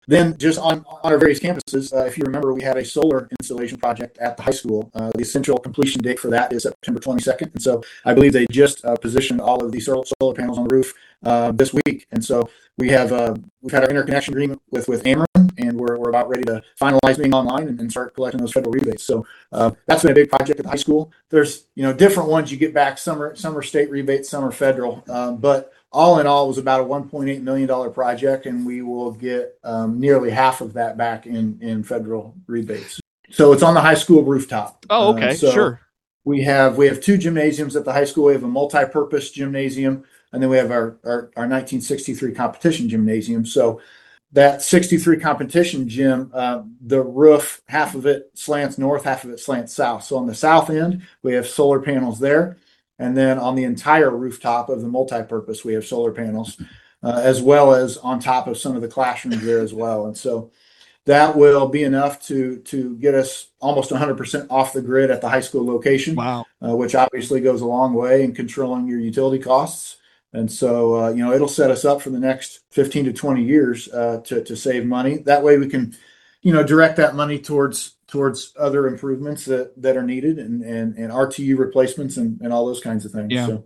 Then just on our various campuses, if you remember, we had a solar installation project at the high school. The essential completion date for that is September 22nd. And so I believe they just positioned all of these solar panels on the roof this week. And so we've had our interconnection agreement with Ameren, and we're about ready to finalize being online and start collecting those federal rebates. So that's been a big project at the high school. There's different ones you get back. Some are state rebates, some are federal, but all in all, it was about a $1.8 million project, and we will get nearly half of that back in federal rebates. So it's on the high school rooftop. Oh, okay, sure. We have two gymnasiums at the high school. We have a multi-purpose gymnasium, and then we have our 1963 competition gymnasium. So that 63 competition gym, the roof, half of it slants north, half of it slants south. So on the south end, we have solar panels there. And then on the entire rooftop of the multi-purpose, we have solar panels, as well as on top of some of the classrooms there as well. And so that will be enough to get us almost 100% off the grid at the high school location. Wow. Which obviously goes a long way in controlling your utility costs. And so, it'll set us up for the next 15 to 20 years to save money. That way we can, direct that money towards other improvements that are needed and RTU replacements and all those kinds of things. Yeah. So